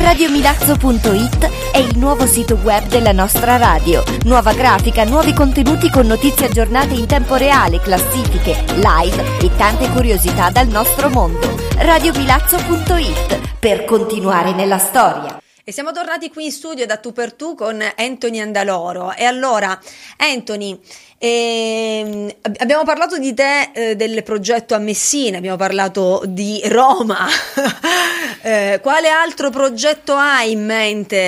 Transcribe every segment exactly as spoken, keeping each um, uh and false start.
radio milazzo punto it è il nuovo sito web della nostra radio. Nuova grafica, nuovi contenuti con notizie aggiornate in tempo reale, classifiche, live e tante curiosità dal nostro mondo. radio milazzo punto it per continuare nella storia. E siamo tornati qui in studio da Tu per Tu con Anthony Andaloro. E allora, Anthony, ehm, abbiamo parlato di te, eh, del progetto a Messina, abbiamo parlato di Roma. eh, quale altro progetto hai in mente?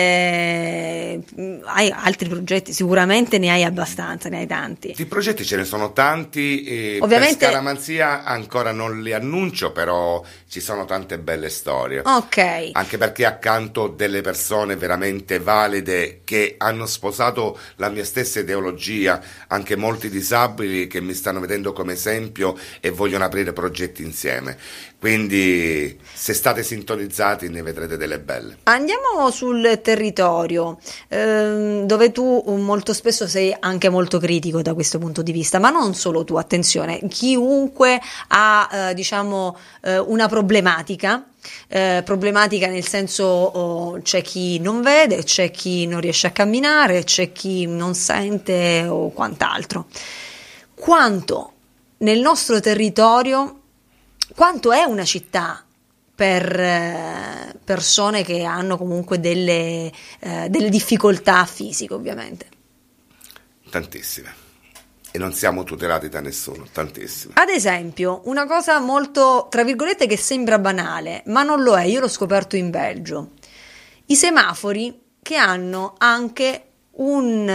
Hai altri progetti? Sicuramente ne hai abbastanza, ne hai tanti. Di progetti ce ne sono tanti. E ovviamente per Scaramanzia ancora non li annuncio, però ci sono tante belle storie. Ok. Anche perché accanto delle persone veramente valide che hanno sposato la mia stessa ideologia, anche molti disabili che mi stanno vedendo come esempio e vogliono aprire progetti insieme. Quindi se state sintonizzati ne vedrete delle belle. Andiamo sul territorio, ehm, dove tu molto spesso sei anche molto critico da questo punto di vista, ma non solo tu, attenzione, chiunque ha eh, diciamo eh, una problematica. Eh, problematica nel senso, oh, c'è chi non vede, c'è chi non riesce a camminare, c'è chi non sente o quant'altro. Quanto nel nostro territorio, quanto è una città per eh, persone che hanno comunque delle, eh, delle difficoltà fisiche, ovviamente? Tantissime. E non siamo tutelati da nessuno, tantissimo. Ad esempio, una cosa molto, tra virgolette, che sembra banale, ma non lo è, io l'ho scoperto in Belgio. I semafori che hanno anche un,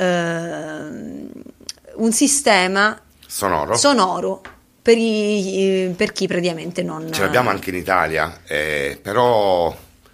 eh, un sistema sonoro, sonoro per, i, per chi praticamente non... Ce l'abbiamo anche in Italia, eh, però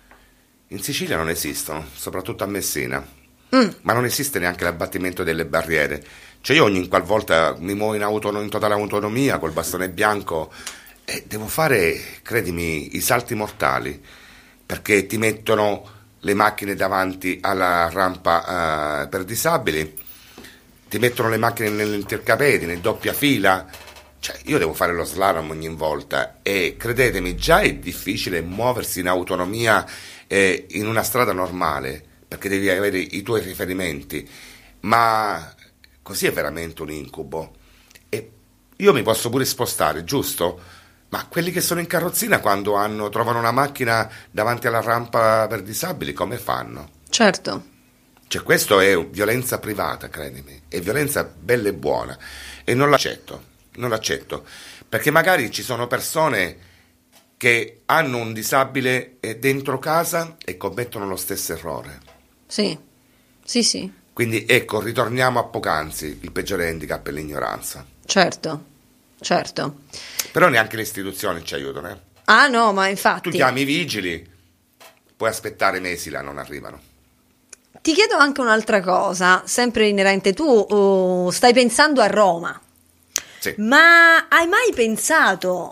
in Sicilia non esistono, soprattutto a Messina. Mm. Ma non esiste neanche l'abbattimento delle barriere. Cioè io ogni qualvolta mi muovo in, autonom- in totale autonomia col bastone bianco e devo fare, credimi, i salti mortali, perché ti mettono le macchine davanti alla rampa uh, per disabili, ti mettono le macchine nell'intercapedine, in doppia fila. Cioè io devo fare lo slalom ogni volta e credetemi, già è difficile muoversi in autonomia eh, in una strada normale, perché devi avere i tuoi riferimenti, ma così è veramente un incubo. E io mi posso pure spostare, giusto? Ma quelli che sono in carrozzina quando hanno, trovano una macchina davanti alla rampa per disabili, come fanno? Certo. Cioè questo è violenza privata, credimi, è violenza bella e buona, e non l'accetto, non l'accetto, perché magari ci sono persone che hanno un disabile dentro casa e commettono lo stesso errore. Sì, sì, sì. Quindi ecco, ritorniamo a poc'anzi, il peggiore handicap è l'ignoranza. Certo, certo. Però neanche le istituzioni ci aiutano, eh? Ah no, ma infatti... Tu chiami i vigili, puoi aspettare mesi là, non arrivano. Ti chiedo anche un'altra cosa, sempre inerente, tu uh, stai pensando a Roma. Sì. Ma hai mai pensato...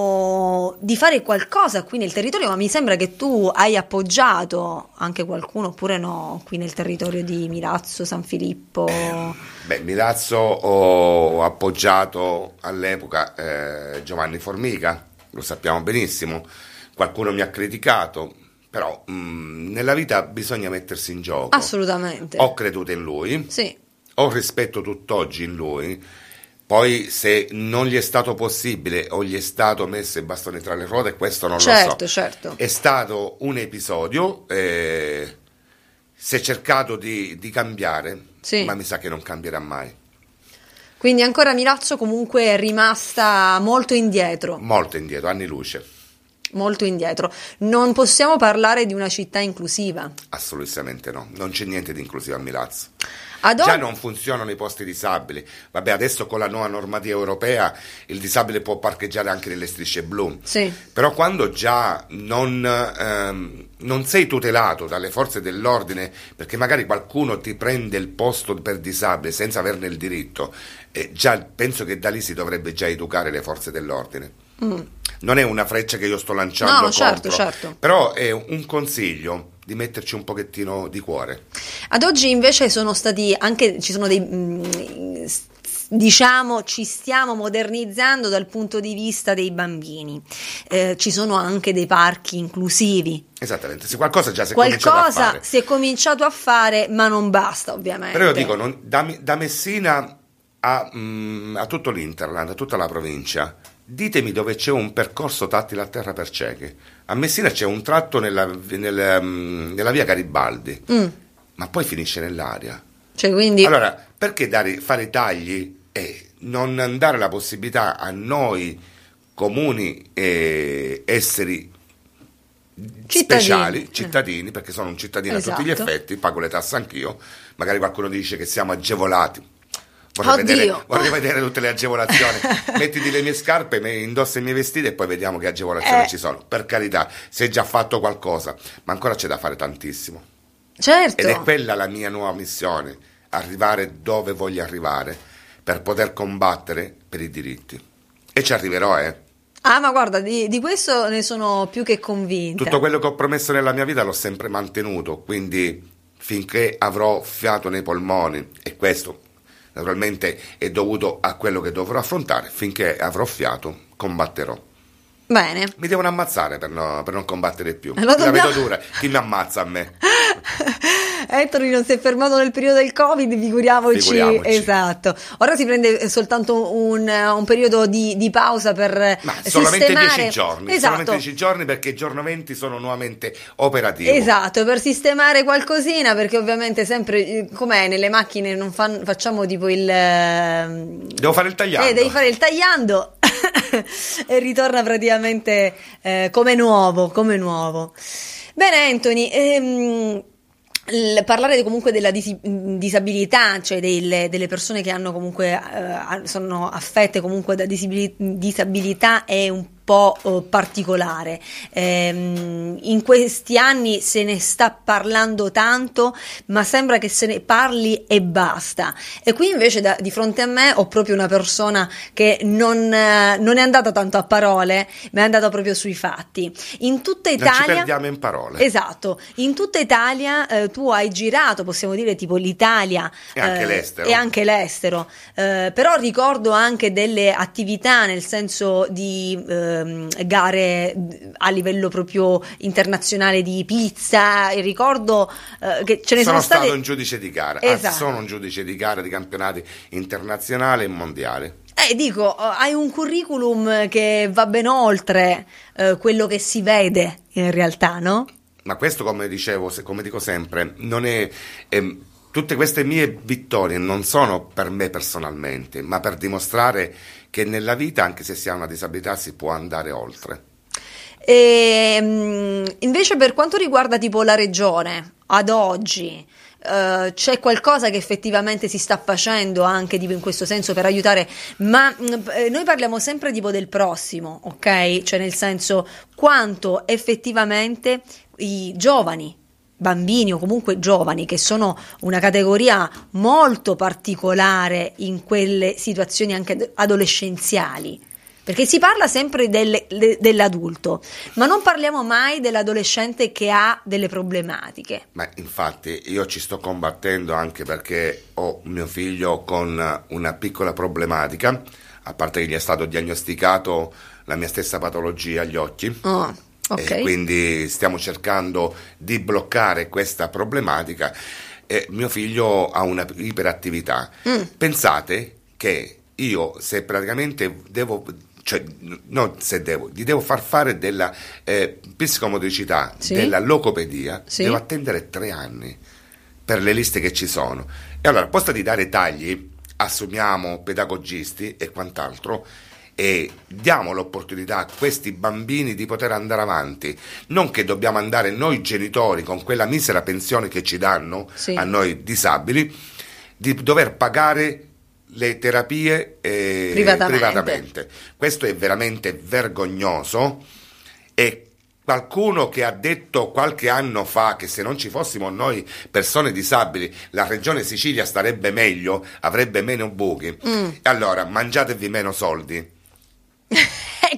o di fare qualcosa qui nel territorio? Ma mi sembra che tu hai appoggiato anche qualcuno, oppure no, qui nel territorio di Milazzo, San Filippo. Eh, beh, Milazzo ho appoggiato all'epoca eh, Giovanni Formica, lo sappiamo benissimo, qualcuno mi ha criticato, però mh, nella vita bisogna mettersi in gioco. Assolutamente. Ho creduto in lui, sì. Ho rispetto tutt'oggi in lui. Poi se non gli è stato possibile o gli è stato messo il bastone tra le ruote, questo non certo, lo so. Certo. È stato un episodio, eh, si è cercato di, di cambiare, sì. Ma mi sa che non cambierà mai. Quindi ancora Milazzo comunque è rimasta molto indietro. Molto indietro, anni luce. Molto indietro. Non possiamo parlare di una città inclusiva? Assolutamente no, non c'è niente di inclusivo a Milazzo. Ad Già oggi... non funzionano i posti disabili. Vabbè, adesso con la nuova normativa europea il disabile può parcheggiare anche nelle strisce blu. Sì. Però quando già non, ehm, non sei tutelato dalle forze dell'ordine, perché magari qualcuno ti prende il posto per disabile senza averne il diritto, eh, già penso che da lì si dovrebbe già educare le forze dell'ordine. Mm. Non è una freccia che io sto lanciando no, contro, certo, certo. Però è un consiglio di metterci un pochettino di cuore. Ad oggi invece sono stati anche, ci sono dei mh, diciamo ci stiamo modernizzando dal punto di vista dei bambini. Eh, ci sono anche dei parchi inclusivi. Esattamente, se qualcosa già si è Qualcosa cominciato a fare. si è cominciato a fare, ma non basta ovviamente. Però io dico, non, da, da Messina a, mm, a tutto l'Interland, a tutta la provincia, ditemi dove c'è un percorso tattile a terra per ciechi. A Messina c'è un tratto nella, nella, nella via Garibaldi, mm. ma poi finisce nell'aria. Cioè, quindi... Allora, perché dare, fare tagli e non dare la possibilità a noi comuni eh, esseri cittadini. speciali, cittadini, perché sono un cittadino esatto. a tutti gli effetti, pago le tasse anch'io, magari qualcuno dice che siamo agevolati. Vorrei vedere, vorrei vedere tutte le agevolazioni. Mettiti le mie scarpe, indossa i miei vestiti e poi vediamo che agevolazioni eh. ci sono. Per carità, si è già fatto qualcosa, ma ancora c'è da fare tantissimo. Certo. Ed è quella la mia nuova missione, arrivare dove voglio arrivare per poter combattere per i diritti. E ci arriverò, eh. Ah, ma guarda, di, di questo ne sono più che convinta. Tutto quello che ho promesso nella mia vita l'ho sempre mantenuto, quindi finché avrò fiato nei polmoni, e questo naturalmente è dovuto a quello che dovrò affrontare, finché avrò fiato combatterò. Bene. Mi devono ammazzare per, no, per non combattere più. Lo La dobbiamo... vedo dura, chi mi ammazza a me? Anthony non si è fermato nel periodo del Covid, figuriamoci. Figuriamoci. Esatto. Ora si prende soltanto un, un periodo di, di pausa per Ma solamente sistemare... dieci giorni, esatto. solamente dieci giorni perché il giorno venti sono nuovamente operativo. Esatto, per sistemare qualcosina, perché ovviamente sempre, com'è, nelle macchine non fan, facciamo tipo il... Devo fare il tagliando. Eh, devi fare il tagliando e ritorna praticamente eh, come nuovo, come nuovo. Bene Anthony, ehm, l- parlare comunque della disi- disabilità, cioè delle, delle persone che hanno comunque eh, sono affette comunque da disabili- disabilità è un po' eh, particolare. Ehm, in questi anni se ne sta parlando tanto, ma sembra che se ne parli e basta. E qui invece da, di fronte a me ho proprio una persona che non, eh, non è andata tanto a parole, ma è andata proprio sui fatti. In tutta Italia, non ci perdiamo in parole. Esatto, in tutta Italia eh, tu hai girato, possiamo dire tipo l'Italia e anche eh, l'estero, e anche l'estero. Eh, però ricordo anche delle attività, nel senso di eh, gare a livello proprio internazionale di pizza, e ricordo eh, che ce ne sono, sono state... stato un giudice di gara, esatto. Anzi, sono un giudice di gara di campionati internazionali e mondiali. Eh, dico, hai un curriculum che va ben oltre eh, quello che si vede in realtà, no? Ma questo, come dicevo, come dico sempre, non è... è tutte queste mie vittorie non sono per me personalmente, ma per dimostrare che nella vita, anche se si ha una disabilità, si può andare oltre. E, invece per quanto riguarda tipo la regione, ad oggi, Uh, c'è qualcosa che effettivamente si sta facendo anche tipo in questo senso per aiutare, ma uh, noi parliamo sempre tipo del prossimo, ok? Cioè nel senso quanto effettivamente i giovani, bambini o comunque giovani, che sono una categoria molto particolare in quelle situazioni anche adolescenziali, perché si parla sempre del, de, dell'adulto, ma non parliamo mai dell'adolescente che ha delle problematiche. Ma infatti io ci sto combattendo anche perché ho mio figlio con una piccola problematica, a parte che gli è stato diagnosticato la mia stessa patologia agli occhi. Oh, okay. E quindi stiamo cercando di bloccare questa problematica. E mio figlio ha una iperattività. Mm. Pensate che io, se praticamente devo... cioè non se devo, gli devo far fare della eh, psicomotricità, sì. della logopedia, sì. devo attendere tre anni per le liste che ci sono. E allora, al posto di dare tagli, assumiamo pedagogisti e quant'altro e diamo l'opportunità a questi bambini di poter andare avanti. Non che dobbiamo andare noi genitori con quella misera pensione che ci danno, sì. a noi disabili, di dover pagare le terapie eh, privatamente. privatamente. Questo è veramente vergognoso, e qualcuno che ha detto qualche anno fa che se non ci fossimo noi persone disabili la regione Sicilia starebbe meglio, avrebbe meno buchi, mm. allora mangiatevi meno soldi. Ecco,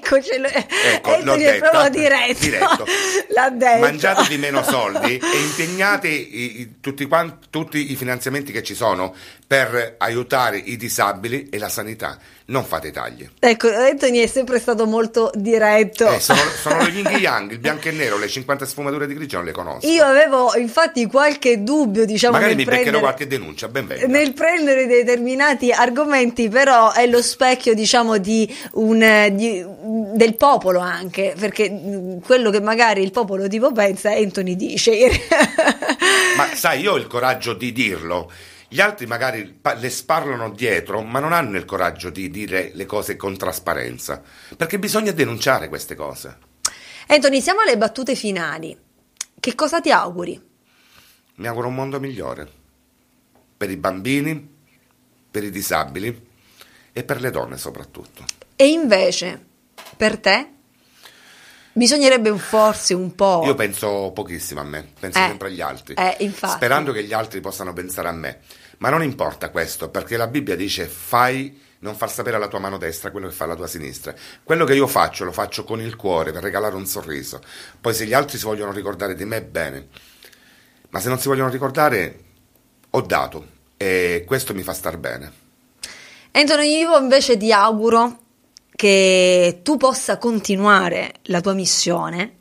ecco, ce ecco l'ho è detto, proprio diretto, diretto. L'ha detto. Mangiatevi meno soldi e impegnate i, i, tutti, quanti, tutti i finanziamenti che ci sono per aiutare i disabili e la sanità. Non fate tagli. Ecco, Anthony è sempre stato molto diretto. Eh, sono, sono lo yin yang, il bianco e nero, le cinquanta sfumature di grigio non le conosco. Io avevo infatti qualche dubbio, diciamo, magari nel mi beccherò prendere, qualche denuncia, ben venga. nel prendere determinati argomenti, però è lo specchio, diciamo, di un di, del popolo anche, perché quello che magari il popolo tipo pensa, Anthony dice. Ma sai, io ho il coraggio di dirlo. Gli altri magari le sparlano dietro, ma non hanno il coraggio di dire le cose con trasparenza, perché bisogna denunciare queste cose. Anthony, siamo alle battute finali. Che cosa ti auguri? Mi auguro un mondo migliore, per i bambini, per i disabili e per le donne soprattutto. E invece, per te? Bisognerebbe forse un po'... Io penso pochissimo a me, penso eh, sempre agli altri, eh, infatti. sperando che gli altri possano pensare a me. Ma non importa questo, perché la Bibbia dice fai, non far sapere alla tua mano destra quello che fa la tua sinistra. Quello che io faccio lo faccio con il cuore, per regalare un sorriso. Poi se gli altri si vogliono ricordare di me, bene. Ma se non si vogliono ricordare, ho dato, e questo mi fa star bene. Anthony, io invece ti auguro che tu possa continuare la tua missione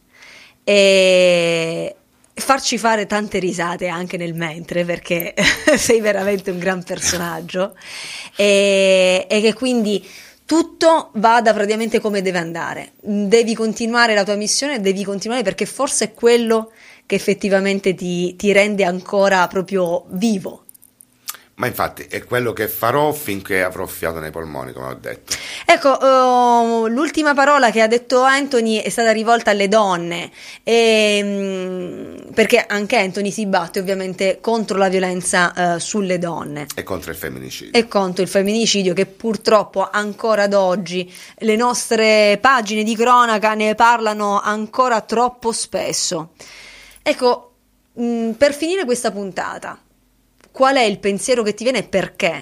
e farci fare tante risate anche nel mentre, perché sei veramente un gran personaggio, e, e che quindi tutto vada praticamente come deve andare. Devi continuare la tua missione, devi continuare, perché forse è quello che effettivamente ti, ti rende ancora proprio vivo. Ma infatti è quello che farò finché avrò fiato nei polmoni, come ho detto. Ecco, uh, l'ultima parola che ha detto Anthony è stata rivolta alle donne, e, um, perché anche Anthony si batte ovviamente contro la violenza uh, sulle donne. E contro il femminicidio. E contro il femminicidio, che purtroppo ancora ad oggi le nostre pagine di cronaca ne parlano ancora troppo spesso. Ecco, mh, per finire questa puntata, qual è il pensiero che ti viene e perché?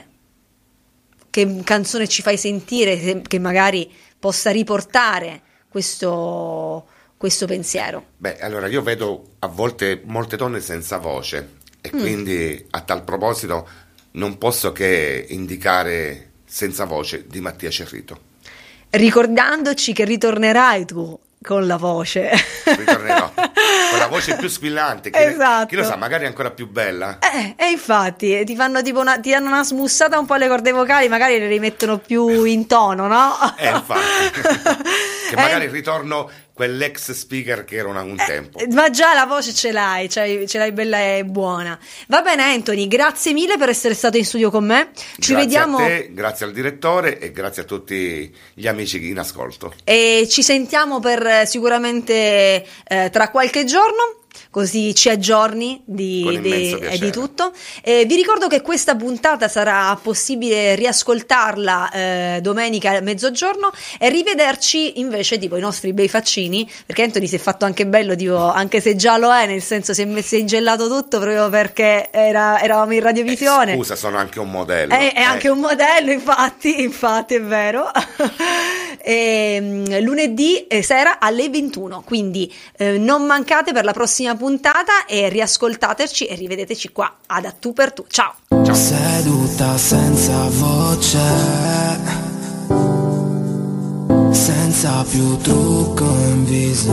Che canzone ci fai sentire che magari possa riportare questo, questo pensiero? Beh, allora io vedo a volte molte donne senza voce e mm. quindi a tal proposito non posso che indicare Senza voce di Mattia Cerrito. Ricordandoci che ritornerai tu con la voce. Ritornerò con la voce più squillante, chi, esatto. Chi lo sa, magari ancora più bella. Eh, e infatti ti fanno tipo una, ti danno una smussata un po' alle corde vocali, magari le rimettono più in tono, no? Eh, infatti. Che magari eh, ritorno quell'ex speaker che era una, un eh, tempo. Ma già la voce ce l'hai, ce l'hai bella e buona. Va bene Anthony, grazie mille per essere stato in studio con me. Ci grazie vediamo... a te, grazie al direttore e grazie a tutti gli amici in ascolto. E ci sentiamo per sicuramente eh, tra qualche giorno, così ci aggiorni di, di, eh, di tutto. Eh, vi ricordo che questa puntata sarà possibile riascoltarla eh, domenica a mezzogiorno e rivederci invece tipo i nostri bei faccini, perché Anthony si è fatto anche bello, tipo, anche se già lo è, nel senso si è messo in gelato tutto proprio perché era, eravamo in radiovisione. Eh, scusa, sono anche un modello. È, è eh. anche un modello, infatti, infatti è vero. E, lunedì sera alle ventuno, quindi eh, non mancate per la prossima puntata e riascoltateci e rivedeteci qua ad A Tu per Tu. Ciao. Ciao. Seduta senza voce, senza più trucco in viso,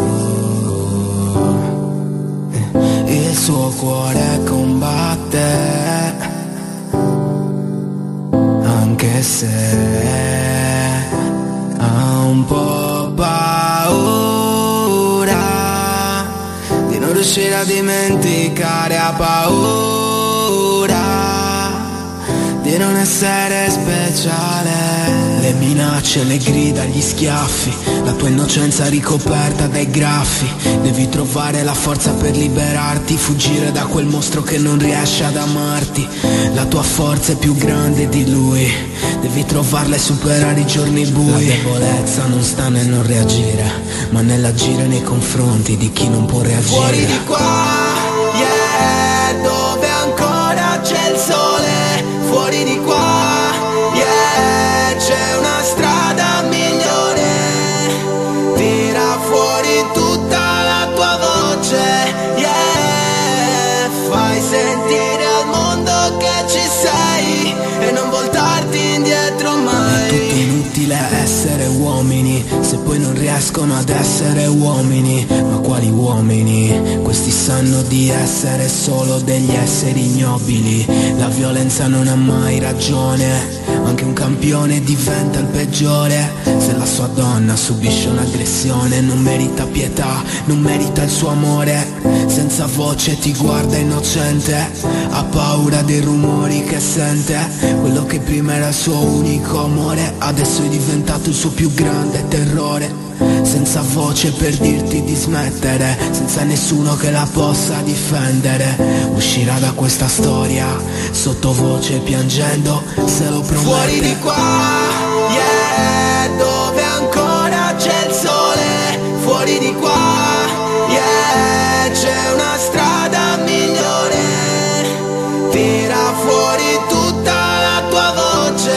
il suo cuore combatte, anche se ha un po' paura di non riuscire a dimenticare, ha paura di non essere speciale. Le minacce, le grida, gli schiaffi, la tua innocenza ricoperta dai graffi. Devi trovare la forza per liberarti, fuggire da quel mostro che non riesce ad amarti. La tua forza è più grande di lui, devi trovarla e superare i giorni bui. La debolezza non sta nel non reagire, ma nell'agire nei confronti di chi non può reagire. Fuori di qua, yeah, dove ancora c'è il sole. Fuori di qua, yeah, c'è una strada migliore. riescono ad essere uomini. Ma quali uomini? Questi sanno di essere solo degli esseri ignobili. La violenza non ha mai ragione, anche un campione diventa il peggiore. Se la sua donna subisce un'aggressione, non merita pietà, non merita il suo amore. Senza voce ti guarda innocente, ha paura dei rumori che sente. Quello che prima era il suo unico amore, adesso è diventato il suo più grande terrore. Senza voce per dirti di smettere, senza nessuno che la possa difendere. Uscirà da questa storia sottovoce piangendo, se lo promette. Fuori di qua, yeah, dove ancora c'è il sole. Fuori di qua, yeah, c'è una strada migliore. Tira fuori tutta la tua voce,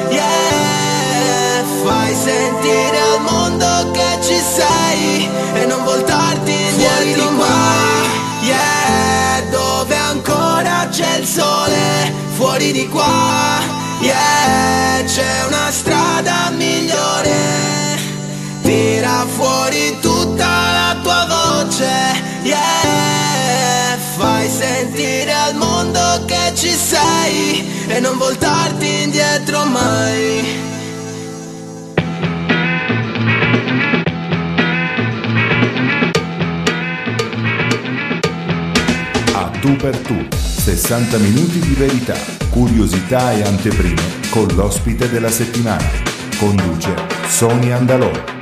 yeah, fai sentire al mondo che ci sei e non voltarti indietro. Fuori di qua, yeah, dove ancora c'è il sole. Fuori di qua, yeah, c'è una strada migliore. Tira fuori tutta la tua voce, yeah, fai sentire al mondo che ci sei e non voltarti indietro mai. A tu per tu, sessanta minuti di verità, curiosità e anteprime con l'ospite della settimana. Conduce Sonia Andalò.